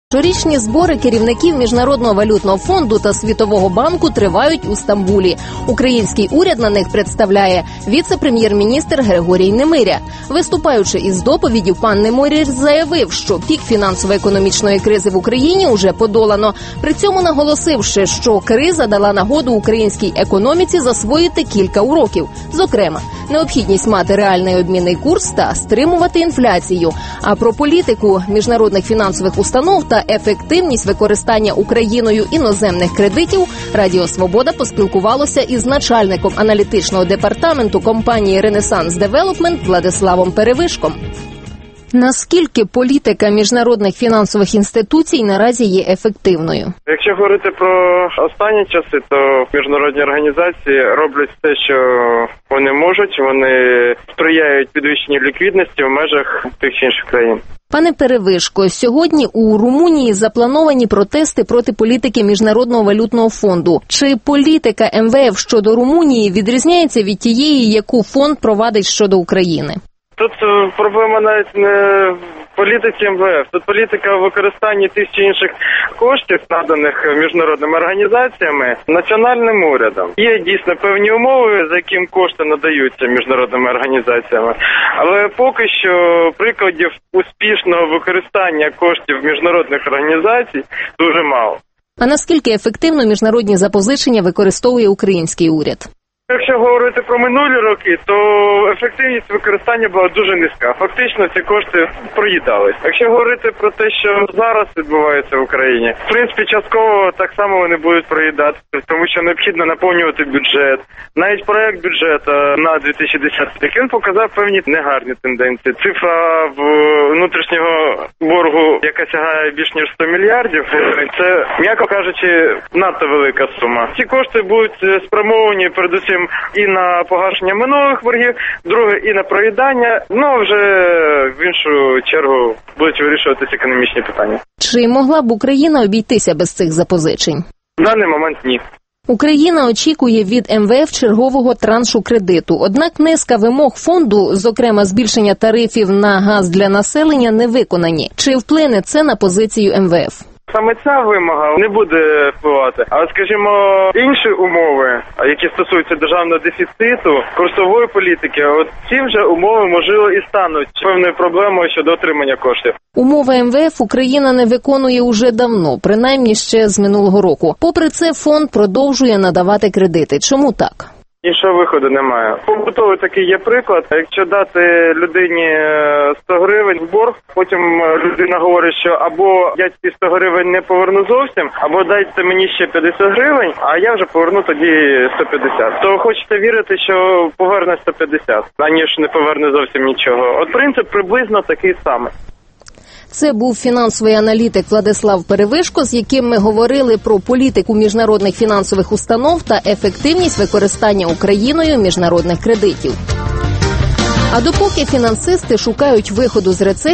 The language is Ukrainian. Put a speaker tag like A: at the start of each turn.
A: Щорічні збори керівників Міжнародного валютного фонду та Світового банку тривають у Стамбулі. Український уряд на них представляє віце-прем'єр-міністр Григорій Немиря. Виступаючи із доповіддю, пан Немиря заявив, що пік фінансово-економічної кризи в Україні уже подолано. При цьому наголосивши, що криза дала нагоду українській економіці засвоїти кілька уроків. Зокрема, необхідність мати реальний обмінний курс та стримувати інфляцію. А про політику міжнародних фінансових установ та ефективність використання Україною іноземних кредитів Радіо Свобода поспілкувалося із начальником аналітичного департаменту компанії «Ренесанс Девелопмент» Владиславом Перевишком. Наскільки політика міжнародних фінансових інституцій наразі є ефективною?
B: Якщо говорити про останні часи, то міжнародні організації роблять те, що вони можуть. Вони сприяють підвищенню ліквідності в межах тих чи інших країн.
A: Пане Перевишко, сьогодні у Румунії заплановані протести проти політики Міжнародного валютного фонду. Чи політика МВФ щодо Румунії відрізняється від тієї, яку фонд провадить щодо України?
B: Тут проблема навіть не в політиці МВФ. Тут політика в використанні тих чи інших коштів, наданих міжнародними організаціями, національним урядом. Є дійсно певні умови, за яким кошти надаються міжнародними організаціями. Але поки що прикладів успішного використання коштів міжнародних організацій дуже мало.
A: А наскільки ефективно міжнародні запозичення використовує український уряд?
B: Якщо говорити про минулі роки, то ефективність використання була дуже низька. Фактично ці кошти проїдались. Якщо говорити про те, що зараз відбувається в Україні, в принципі, частково так само вони будуть проїдатися, тому що необхідно наповнювати бюджет. Навіть проект бюджету на 2010 рік, він показав певні негарні тенденції. Цифра внутрішнього боргу, яка сягає більш ніж 100 мільярдів, це, м'яко кажучи, надто велика сума. Ці кошти будуть спрямовані передусім і на погашення минулих боргів, друге і на проїдання, вже в іншу чергу будуть вирішуватися економічні питання.
A: Чи могла б Україна обійтися без цих запозичень?
B: В даний момент ні.
A: Україна очікує від МВФ чергового траншу кредиту. Однак низка вимог фонду, зокрема збільшення тарифів на газ для населення, не виконані. Чи вплине це на позицію МВФ?
B: Саме ця вимога не буде впливати. А, скажімо, інші умови, які стосуються державного дефіциту, курсової політики, ці вже умови, можливо, і стануть певною проблемою щодо отримання коштів.
A: Умови МВФ Україна не виконує уже давно, принаймні ще з минулого року. Попри це, фонд продовжує надавати кредити. Чому так?
B: Іншого виходу немає. Побутовий такий є приклад. Якщо дати людині 100 гривень в борг, потім людина говорить, що або я ці 100 гривень не поверну зовсім, або дайте мені ще 50 гривень, а я вже поверну тоді 150. То хочете вірити, що поверне 150, аніж не поверне зовсім нічого. От принцип приблизно такий самий.
A: Це був фінансовий аналітик Владислав Перевишко, з яким ми говорили про політику міжнародних фінансових установ та ефективність використання Україною міжнародних кредитів. А допоки фінансисти шукають виходу з рецесії,